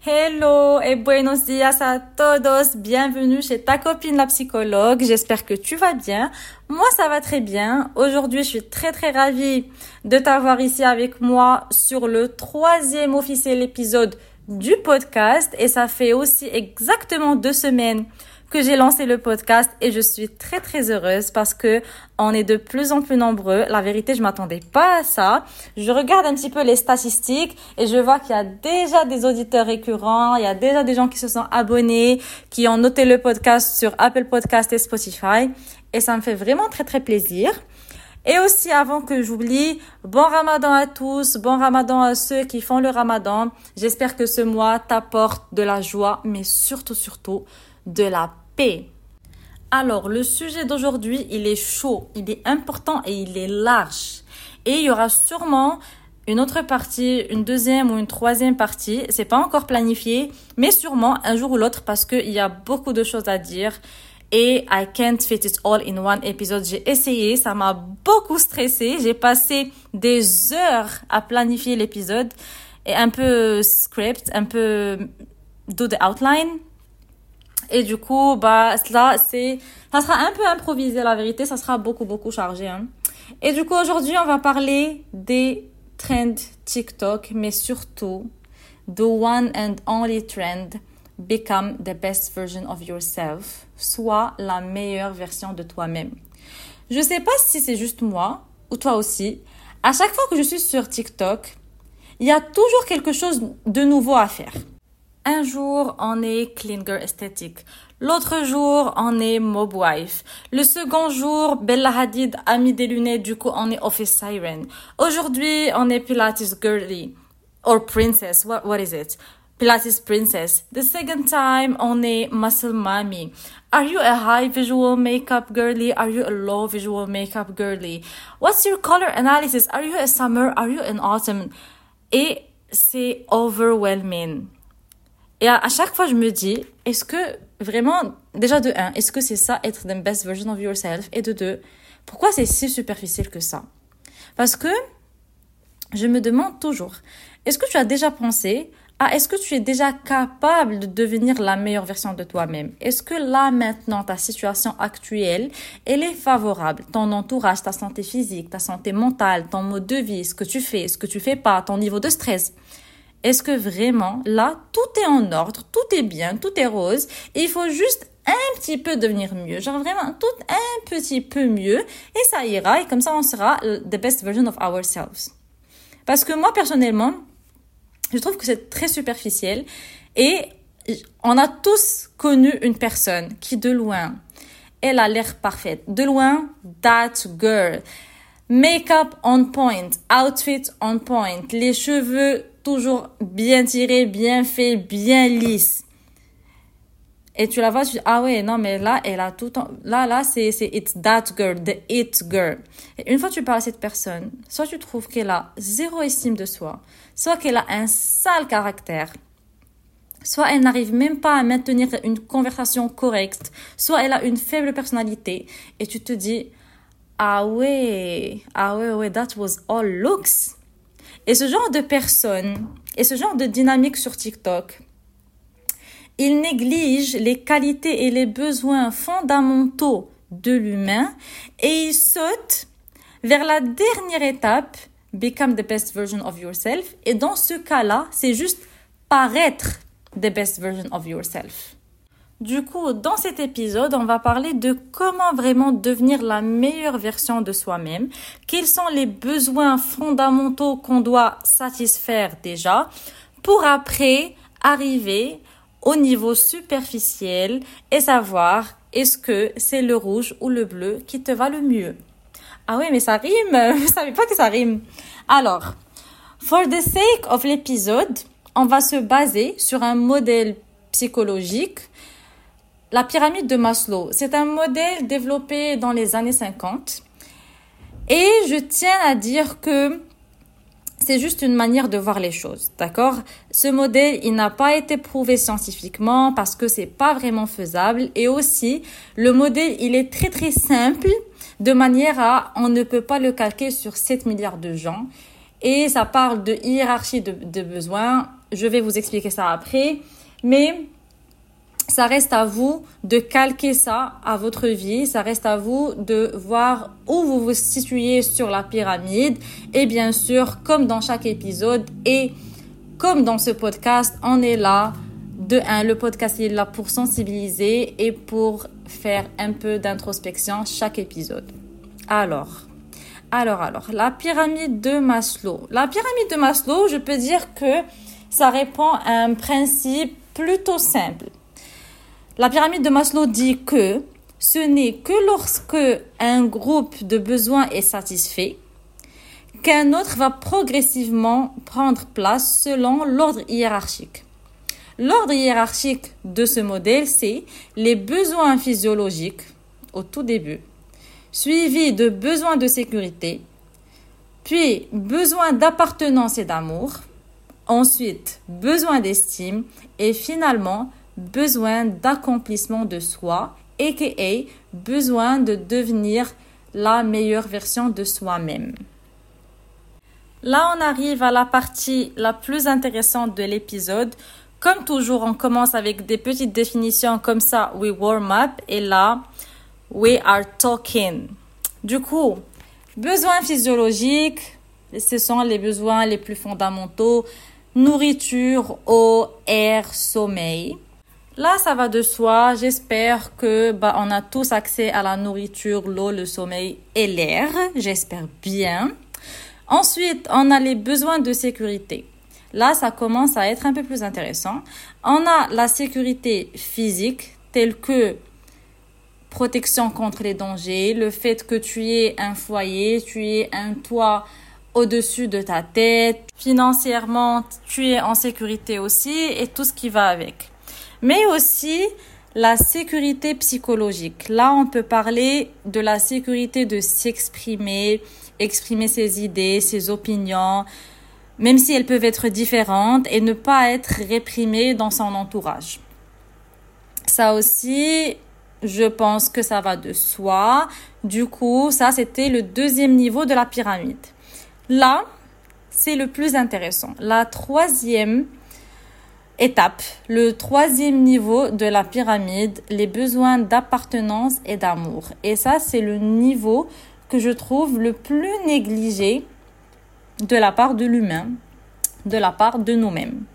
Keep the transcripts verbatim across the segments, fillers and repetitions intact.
Hello et buenos días a todos. Bienvenue chez ta copine la psychologue. J'espère que tu vas bien. Moi, ça va très bien. Aujourd'hui, je suis très très ravie de t'avoir ici avec moi sur le troisième officiel épisode du podcast. Et ça fait aussi exactement deux semaines que j'ai lancé le podcast et je suis très très heureuse parce que on est de plus en plus nombreux. La vérité, je m'attendais pas à ça. Je regarde un petit peu les statistiques et je vois qu'il y a déjà des auditeurs récurrents, il y a déjà des gens qui se sont abonnés, qui ont noté le podcast sur Apple Podcast et Spotify et ça me fait vraiment très très plaisir. Et aussi, avant que j'oublie, bon ramadan à tous, bon ramadan à ceux qui font le ramadan. J'espère que ce mois t'apporte de la joie, mais surtout surtout de la paix. Alors, le sujet d'aujourd'hui, il est chaud, il est important et il est large. Et il y aura sûrement une autre partie, une deuxième ou une troisième partie. C'est pas encore planifié, mais sûrement un jour ou l'autre parce qu'il y a beaucoup de choses à dire. Et I can't fit it all in one episode. J'ai essayé, ça m'a beaucoup stressée. J'ai passé des heures à planifier l'épisode et un peu script, un peu do the outline. Et du coup, bah, là, c'est, ça sera un peu improvisé, la vérité. Ça sera beaucoup, beaucoup chargé, hein. Et du coup, aujourd'hui, on va parler des trends TikTok, mais surtout, the one and only trend, become the best version of yourself. Soit la meilleure version de toi-même. Je sais pas si c'est juste moi, ou toi aussi. À chaque fois que je suis sur TikTok, il y a toujours quelque chose de nouveau à faire. Un jour, on est clean girl esthétique. L'autre jour, on est mob wife. Le second jour, Bella Hadid a mis des lunettes, du coup, on est office siren. Aujourd'hui, on est Pilates girly. Or princess, what, what is it? Pilates princess. The second time, on est muscle mommy. Are you a high visual makeup girly? Are you a low visual makeup girly? What's your color analysis? Are you a summer? Are you an autumn? Et c'est overwhelming. Et à, à chaque fois, je me dis, est-ce que vraiment, déjà de un, est-ce que c'est ça, être the best version of yourself? Et de deux, pourquoi c'est si superficiel que ça? Parce que je me demande toujours, est-ce que tu as déjà pensé à, est-ce que tu es déjà capable de devenir la meilleure version de toi-même? Est-ce que là, maintenant, ta situation actuelle, elle est favorable? Ton entourage, ta santé physique, ta santé mentale, ton mode de vie, ce que tu fais, ce que tu fais pas, ton niveau de stress. Est-ce que vraiment, là, tout est en ordre, tout est bien, tout est rose, et il faut juste un petit peu devenir mieux, genre vraiment tout un petit peu mieux, et ça ira, et comme ça, on sera the best version of ourselves. Parce que moi, personnellement, je trouve que c'est très superficiel, et on a tous connu une personne qui, de loin, elle a l'air parfaite. De loin, that girl. Make-up on point, outfit on point, les cheveux toujours bien tirés, bien faits, bien lisses. Et tu la vois, tu dis, ah ouais, non, mais là, elle a tout, en... là, là, c'est, c'est it's that girl, the it girl. Et une fois que tu parles à cette personne, soit tu trouves qu'elle a zéro estime de soi, soit qu'elle a un sale caractère, soit elle n'arrive même pas à maintenir une conversation correcte, soit elle a une faible personnalité, et tu te dis, ah ouais, ah ouais, ouais, that was all looks. Et ce genre de personnes, et ce genre de dynamique sur TikTok, ils négligent les qualités et les besoins fondamentaux de l'humain et ils sautent vers la dernière étape, become the best version of yourself. Et dans ce cas-là, c'est juste paraître the best version of yourself. Du coup, dans cet épisode, on va parler de comment vraiment devenir la meilleure version de soi-même, quels sont les besoins fondamentaux qu'on doit satisfaire déjà, pour après arriver au niveau superficiel et savoir est-ce que c'est le rouge ou le bleu qui te va le mieux. Ah oui, mais ça rime, je savais pas que ça rime. Alors, for the sake of l'épisode, on va se baser sur un modèle psychologique. La pyramide de Maslow, c'est un modèle développé dans les années cinquante et je tiens à dire que c'est juste une manière de voir les choses, d'accord? Ce modèle, il n'a pas été prouvé scientifiquement parce que c'est pas vraiment faisable et aussi, le modèle, il est très très simple de manière à, on ne peut pas le calquer sur sept milliards de gens et ça parle de hiérarchie de, de besoins. je vais vous expliquer ça après. Mais ça reste à vous de calquer ça à votre vie. Ça reste à vous de voir où vous vous situez sur la pyramide. Et bien sûr, comme dans chaque épisode et comme dans ce podcast, on est là. De un, le podcast il est là pour sensibiliser et pour faire un peu d'introspection chaque épisode. Alors, alors, alors, la pyramide de Maslow. La pyramide de Maslow, je peux dire que ça répond à un principe plutôt simple. La pyramide de Maslow dit que ce n'est que lorsque un groupe de besoins est satisfait qu'un autre va progressivement prendre place selon l'ordre hiérarchique. L'ordre hiérarchique de ce modèle, c'est les besoins physiologiques au tout début, suivi de besoins de sécurité, puis besoins d'appartenance et d'amour, ensuite besoin d'estime et finalement besoin d'accomplissement de soi, aka besoin de devenir la meilleure version de soi-même. Là, on arrive à la partie la plus intéressante de l'épisode. Comme toujours, on commence avec des petites définitions comme ça, we warm up, et là, we are talking. Du coup, besoins physiologiques, ce sont les besoins les plus fondamentaux, nourriture, eau, air, sommeil. Là, ça va de soi. J'espère que bah, on a tous accès à la nourriture, l'eau, le sommeil et l'air. J'espère bien. Ensuite, on a les besoins de sécurité. Là, ça commence à être un peu plus intéressant. On a la sécurité physique, telle que protection contre les dangers, le fait que tu aies un foyer, tu aies un toit au-dessus de ta tête. Financièrement, tu es en sécurité aussi et tout ce qui va avec. Mais aussi la sécurité psychologique. Là, on peut parler de la sécurité de s'exprimer, exprimer ses idées, ses opinions, même si elles peuvent être différentes, et ne pas être réprimées dans son entourage. Ça aussi, je pense que ça va de soi. Du coup, ça, c'était le deuxième niveau de la pyramide. Là, c'est le plus intéressant. La troisième étape, le troisième niveau de la pyramide, les besoins d'appartenance et d'amour. Et ça, c'est le niveau que je trouve le plus négligé de la part de l'humain, de la part de nous-mêmes.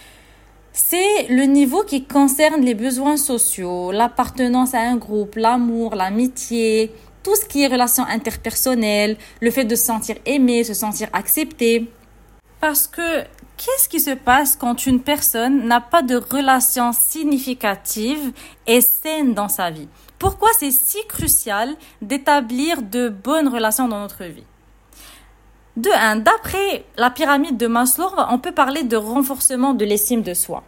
C'est le niveau qui concerne les besoins sociaux, l'appartenance à un groupe, l'amour, l'amitié, tout ce qui est relations interpersonnelles, le fait de se sentir aimé, se sentir accepté. Parce que qu'est-ce qui se passe quand une personne n'a pas de relation significative et saine dans sa vie? Pourquoi c'est si crucial d'établir de bonnes relations dans notre vie? De un, d'après la pyramide de Maslow, on peut parler de renforcement de l'estime de soi.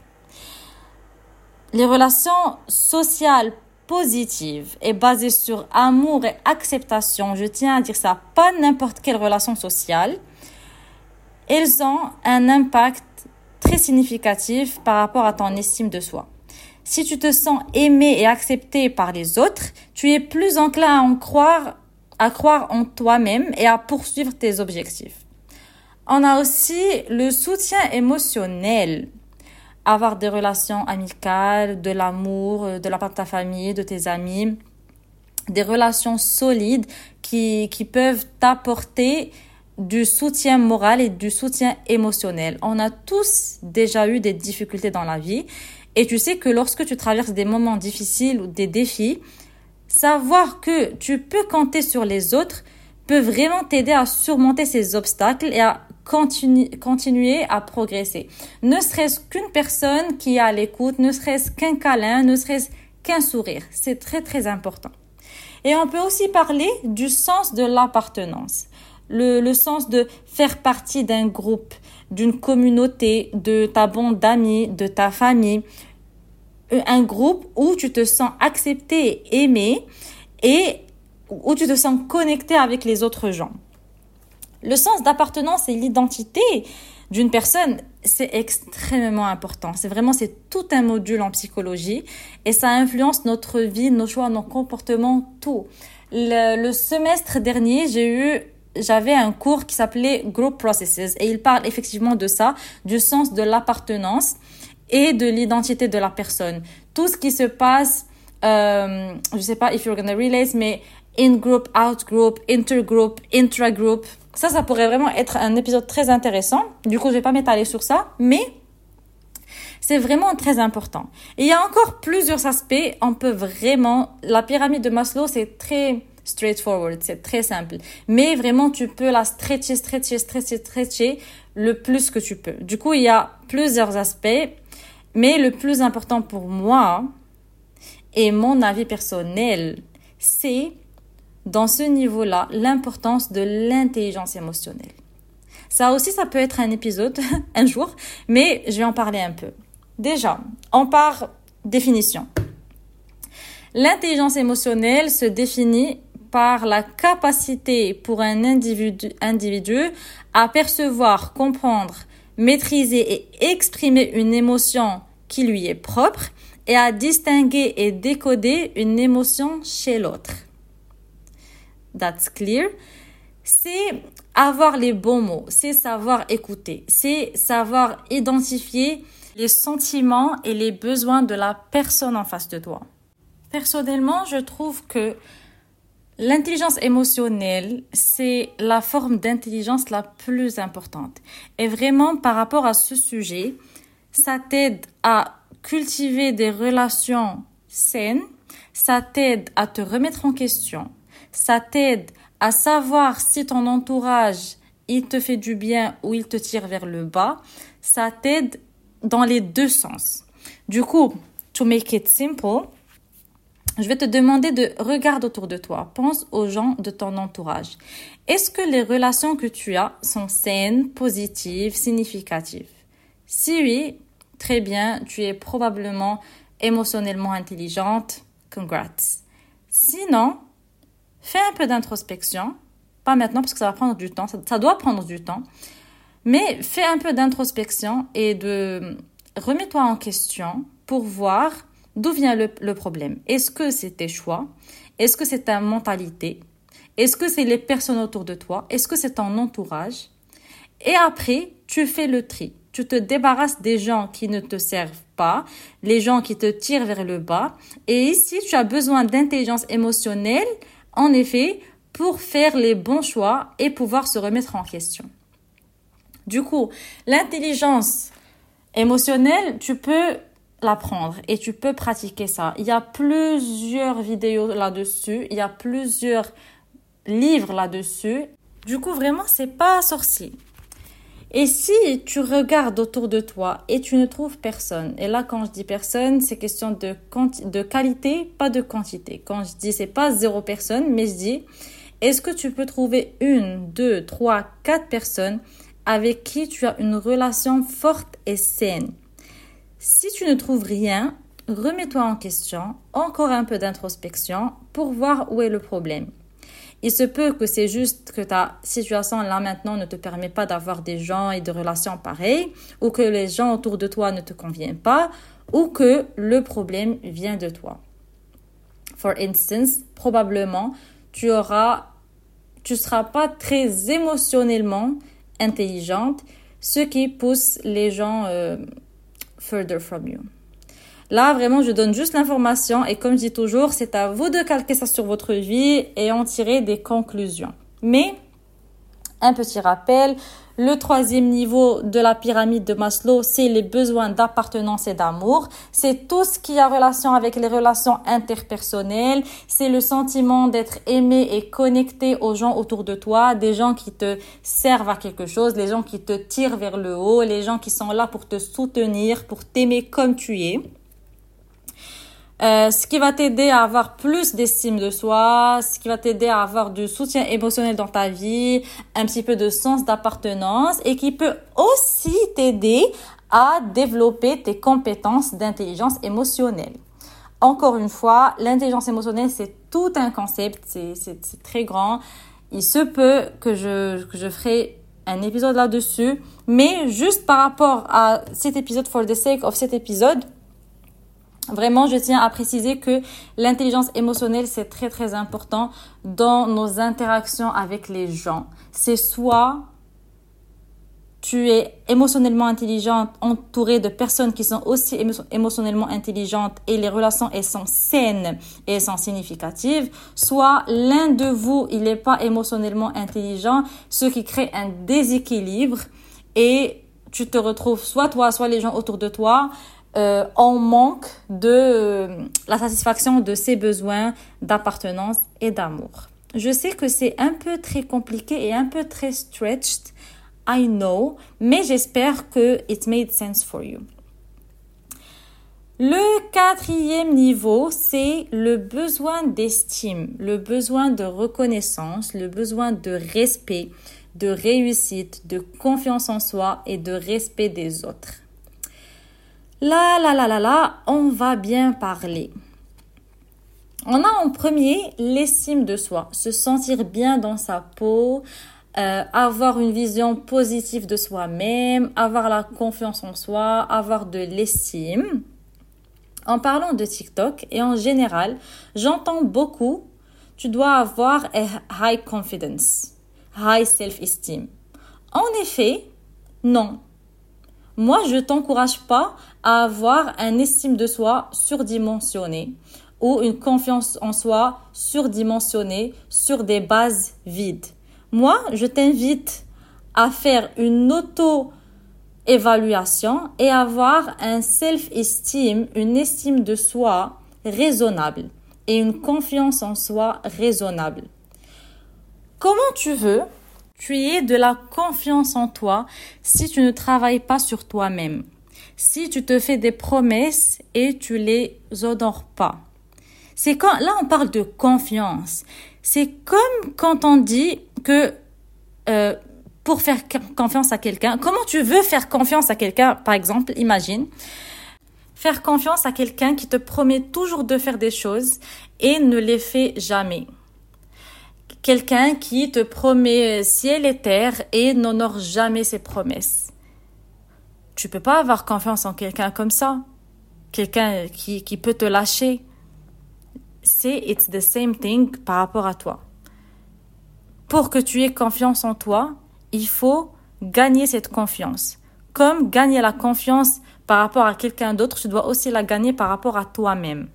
Les relations sociales positives et basées sur amour et acceptation, je tiens à dire ça, pas n'importe quelle relation sociale, elles ont un impact très significatif par rapport à ton estime de soi. Si tu te sens aimé et accepté par les autres, tu es plus enclin à en croire à croire en toi-même et à poursuivre tes objectifs. On a aussi le soutien émotionnel. Avoir des relations amicales, de l'amour, de la part de ta famille, de tes amis. Des relations solides qui, qui peuvent t'apporter du soutien moral et du soutien émotionnel. On a tous déjà eu des difficultés dans la vie. Et tu sais que lorsque tu traverses des moments difficiles ou des défis, savoir que tu peux compter sur les autres peut vraiment t'aider à surmonter ces obstacles et à continu- continuer à progresser. Ne serait-ce qu'une personne qui est à l'écoute, ne serait-ce qu'un câlin, ne serait-ce qu'un sourire. C'est très très important. Et on peut aussi parler du sens de l'appartenance. Le, le sens de faire partie d'un groupe, d'une communauté, de ta bande d'amis, de ta famille. Un groupe où tu te sens accepté et aimé et où tu te sens connecté avec les autres gens. Le sens d'appartenance et l'identité d'une personne, c'est extrêmement important. C'est vraiment, c'est tout un module en psychologie et ça influence notre vie, nos choix, nos comportements, tout. Le, le semestre dernier, j'ai eu j'avais un cours qui s'appelait Group Processes et il parle effectivement de ça, du sens de l'appartenance et de l'identité de la personne. Tout ce qui se passe, euh, je sais pas if you're gonna relate, mais in-group, out-group, intergroup, intra-group. Ça, ça pourrait vraiment être un épisode très intéressant. Du coup, je vais pas m'étaler sur ça, mais c'est vraiment très important. Et il y a encore plusieurs aspects. On peut vraiment... La pyramide de Maslow, c'est très straightforward, c'est très simple. Mais vraiment, tu peux la stretcher, stretcher, stretcher, stretcher le plus que tu peux. Du coup, il y a plusieurs aspects. Mais le plus important pour moi, et mon avis personnel, c'est, dans ce niveau-là, l'importance de l'intelligence émotionnelle. Ça aussi, ça peut être un épisode, un jour, mais je vais en parler un peu. Déjà, on part définition. L'intelligence émotionnelle se définit par la capacité pour un individu, individu à percevoir, comprendre, maîtriser et exprimer une émotion qui lui est propre et à distinguer et décoder une émotion chez l'autre. That's clear. C'est avoir les bons mots, c'est savoir écouter, c'est savoir identifier les sentiments et les besoins de la personne en face de toi. Personnellement, je trouve que l'intelligence émotionnelle, c'est la forme d'intelligence la plus importante. Et vraiment, par rapport à ce sujet, ça t'aide à cultiver des relations saines, ça t'aide à te remettre en question, ça t'aide à savoir si ton entourage, il te fait du bien ou il te tire vers le bas, ça t'aide dans les deux sens. Du coup, to make it simple, je vais te demander de regarder autour de toi. Pense aux gens de ton entourage. Est-ce que les relations que tu as sont saines, positives, significatives? Si oui, très bien, tu es probablement émotionnellement intelligente. Congrats. Sinon, fais un peu d'introspection. Pas maintenant parce que ça va prendre du temps. Ça, ça doit prendre du temps. Mais fais un peu d'introspection et de remets-toi en question pour voir d'où vient le, le problème. Est-ce que c'est tes choix? Est-ce que c'est ta mentalité? Est-ce que c'est les personnes autour de toi? Est-ce que c'est ton entourage? Et après, tu fais le tri. Tu te débarrasses des gens qui ne te servent pas, les gens qui te tirent vers le bas. Et ici, tu as besoin d'intelligence émotionnelle, en effet, pour faire les bons choix et pouvoir se remettre en question. Du coup, l'intelligence émotionnelle, tu peux l'apprendre et tu peux pratiquer ça. Il y a plusieurs vidéos là-dessus, il y a plusieurs livres là-dessus. Du coup, vraiment, c'est pas sorcier. Et si tu regardes autour de toi et tu ne trouves personne, et là, quand je dis personne, c'est question de, quanti- de qualité, pas de quantité. Quand je dis, c'est pas zéro personne, mais je dis, est-ce que tu peux trouver une, deux, trois, quatre personnes avec qui tu as une relation forte et saine? Si tu ne trouves rien, remets-toi en question, encore un peu d'introspection pour voir où est le problème. Il se peut que c'est juste que ta situation là maintenant ne te permet pas d'avoir des gens et des relations pareilles, ou que les gens autour de toi ne te conviennent pas, ou que le problème vient de toi. For instance, probablement, tu auras, tu seras pas très émotionnellement intelligente, ce qui pousse les gens euh, further from you. Là, vraiment, je donne juste l'information et comme je dis toujours, c'est à vous de calquer ça sur votre vie et en tirer des conclusions. Mais, un petit rappel, le troisième niveau de la pyramide de Maslow, c'est les besoins d'appartenance et d'amour. C'est tout ce qui a relation avec les relations interpersonnelles. C'est le sentiment d'être aimé et connecté aux gens autour de toi, des gens qui te servent à quelque chose, les gens qui te tirent vers le haut, les gens qui sont là pour te soutenir, pour t'aimer comme tu es. Euh, ce qui va t'aider à avoir plus d'estime de soi, ce qui va t'aider à avoir du soutien émotionnel dans ta vie, un petit peu de sens d'appartenance et qui peut aussi t'aider à développer tes compétences d'intelligence émotionnelle. Encore une fois, l'intelligence émotionnelle, c'est tout un concept, c'est, c'est, c'est très grand. Il se peut que je, que je ferai un épisode là-dessus, mais juste par rapport à cet épisode, for the sake of cet épisode, Vraiment, je tiens à préciser que l'intelligence émotionnelle, c'est très, très important dans nos interactions avec les gens. C'est soit tu es émotionnellement intelligente, entourée de personnes qui sont aussi émo- émotionnellement intelligentes et les relations, elles sont saines et elles sont significatives. Soit l'un de vous, il n'est pas émotionnellement intelligent, ce qui crée un déséquilibre et tu te retrouves, soit toi, soit les gens autour de toi, euh, en manque de euh, la satisfaction de ses besoins d'appartenance et d'amour. Je sais que c'est un peu très compliqué et un peu très stretched, I know, mais j'espère que it made sense for you. Le quatrième niveau, c'est le besoin d'estime, le besoin de reconnaissance, le besoin de respect, de réussite, de confiance en soi et de respect des autres. Là, là, là, là, là, on va bien parler. On a en premier l'estime de soi, se sentir bien dans sa peau, Euh, avoir une vision positive de soi-même, avoir la confiance en soi, avoir de l'estime. En parlant de TikTok et en général, j'entends beaucoup, tu dois avoir a high confidence, high self-esteem. En effet, non. Moi, je t'encourage pas à avoir une estime de soi surdimensionnée ou une confiance en soi surdimensionnée sur des bases vides. Moi, je t'invite à faire une auto-évaluation et avoir un self-esteem, une estime de soi raisonnable et une confiance en soi raisonnable. Comment tu veux tu aies de la confiance en toi si tu ne travailles pas sur toi-même, si tu te fais des promesses et tu les honores pas? C'est quand, là, on parle de confiance. C'est comme quand on dit que euh, pour faire confiance à quelqu'un, comment tu veux faire confiance à quelqu'un, par exemple, imagine, faire confiance à quelqu'un qui te promet toujours de faire des choses et ne les fait jamais. Quelqu'un qui te promet ciel et terre et n'honore jamais ses promesses. Tu peux pas avoir confiance en quelqu'un comme ça. Quelqu'un qui, qui peut te lâcher. C'est it's the same thing par rapport à toi. Pour que tu aies confiance en toi, il faut gagner cette confiance. Comme gagner la confiance par rapport à quelqu'un d'autre, tu dois aussi la gagner par rapport à toi-même.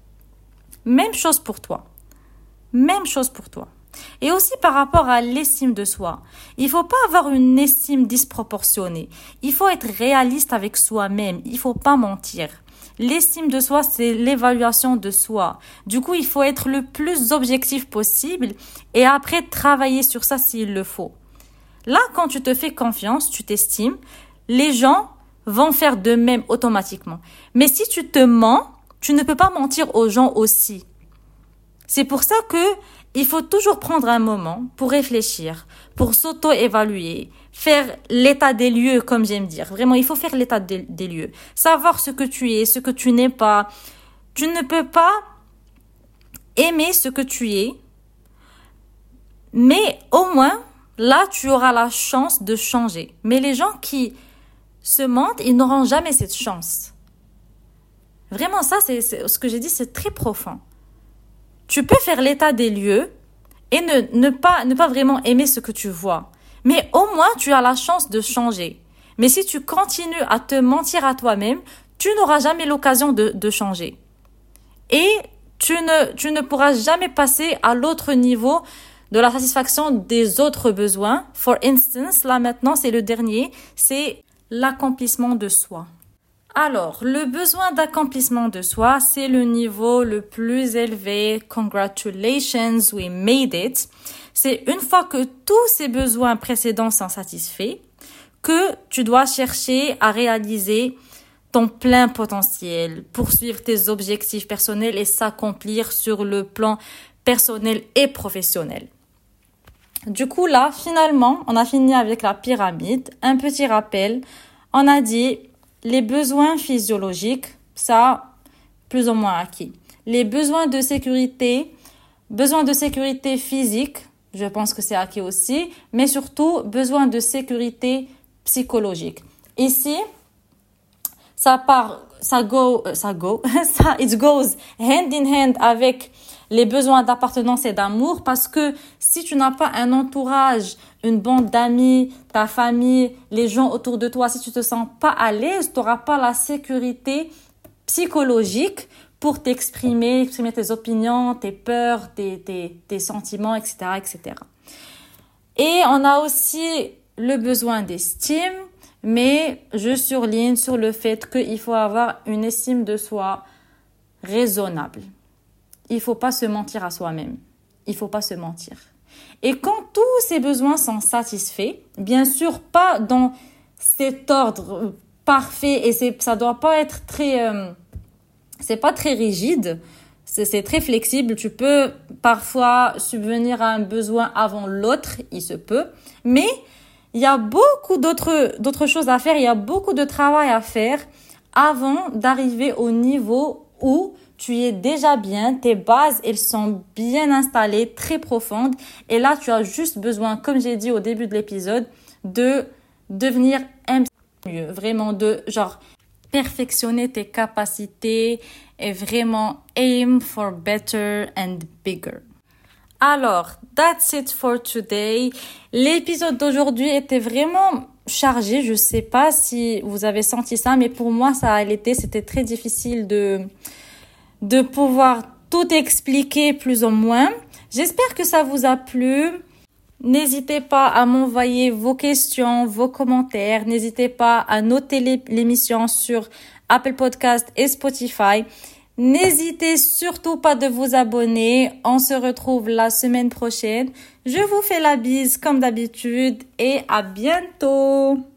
Même chose pour toi. Même chose pour toi. Et aussi par rapport à l'estime de soi. Il faut pas avoir une estime disproportionnée. Il faut être réaliste avec soi-même. Il faut pas mentir. L'estime de soi, c'est l'évaluation de soi. Du coup, il faut être le plus objectif possible et après travailler sur ça s'il le faut. Là, quand tu te fais confiance, tu t'estimes, les gens vont faire de même automatiquement. Mais si tu te mens, tu ne peux pas mentir aux gens aussi. C'est pour ça que il faut toujours prendre un moment pour réfléchir, pour s'auto-évaluer, faire l'état des lieux, comme j'aime dire. Vraiment, il faut faire l'état des, des lieux. Savoir ce que tu es, ce que tu n'es pas. Tu ne peux pas aimer ce que tu es, mais au moins, là, tu auras la chance de changer. Mais les gens qui se mentent, ils n'auront jamais cette chance. Vraiment, ça, c'est, c'est ce que j'ai dit, c'est très profond. Tu peux faire l'état des lieux et ne, ne pas, ne pas vraiment aimer ce que tu vois. Mais au moins, tu as la chance de changer. Mais si tu continues à te mentir à toi-même, tu n'auras jamais l'occasion de, de changer. Et tu ne, tu ne pourras jamais passer à l'autre niveau de la satisfaction des autres besoins. For instance, là maintenant, c'est le dernier, c'est l'accomplissement de soi. Alors, le besoin d'accomplissement de soi, c'est le niveau le plus élevé. Congratulations, we made it. C'est une fois que tous ces besoins précédents sont satisfaits, que tu dois chercher à réaliser ton plein potentiel, poursuivre tes objectifs personnels et s'accomplir sur le plan personnel et professionnel. Du coup, là, finalement, on a fini avec la pyramide. Un petit rappel, on a dit les besoins physiologiques, ça, plus ou moins acquis. Les besoins de sécurité, besoins de sécurité physique, je pense que c'est acquis aussi, mais surtout, besoins de sécurité psychologique. Ici, ça part ça go, ça go, ça, it goes hand in hand avec les besoins d'appartenance et d'amour, parce que si tu n'as pas un entourage, une bande d'amis, ta famille, les gens autour de toi, si tu te sens pas à l'aise, tu n'auras pas la sécurité psychologique pour t'exprimer, exprimer tes opinions, tes peurs, tes, tes, tes sentiments, et cetera, et cetera. Et on a aussi le besoin d'estime, mais je surligne sur le fait qu'il faut avoir une estime de soi raisonnable. Il faut pas se mentir à soi-même. Il faut pas se mentir. Et quand tous ces besoins sont satisfaits, bien sûr pas dans cet ordre parfait, et c'est, ça doit pas être très, euh, c'est pas très rigide, c'est, c'est très flexible. Tu peux parfois subvenir à un besoin avant l'autre, il se peut, mais il y a beaucoup d'autres, d'autres choses à faire, il y a beaucoup de travail à faire avant d'arriver au niveau où tu es déjà bien, tes bases, elles sont bien installées, très profondes. Et là, tu as juste besoin, comme j'ai dit au début de l'épisode, de devenir un petit peu mieux. Vraiment de, genre, perfectionner tes capacités et vraiment aim for better and bigger. Alors, that's it for today. L'épisode d'aujourd'hui était vraiment chargé. Je sais pas si vous avez senti ça, mais pour moi, ça a été, c'était très difficile de... de pouvoir tout expliquer plus ou moins. J'espère que ça vous a plu. N'hésitez pas à m'envoyer vos questions, vos commentaires. N'hésitez pas à noter l'émission sur Apple Podcast et Spotify. N'hésitez surtout pas de vous abonner. On se retrouve la semaine prochaine. Je vous fais la bise comme d'habitude et à bientôt.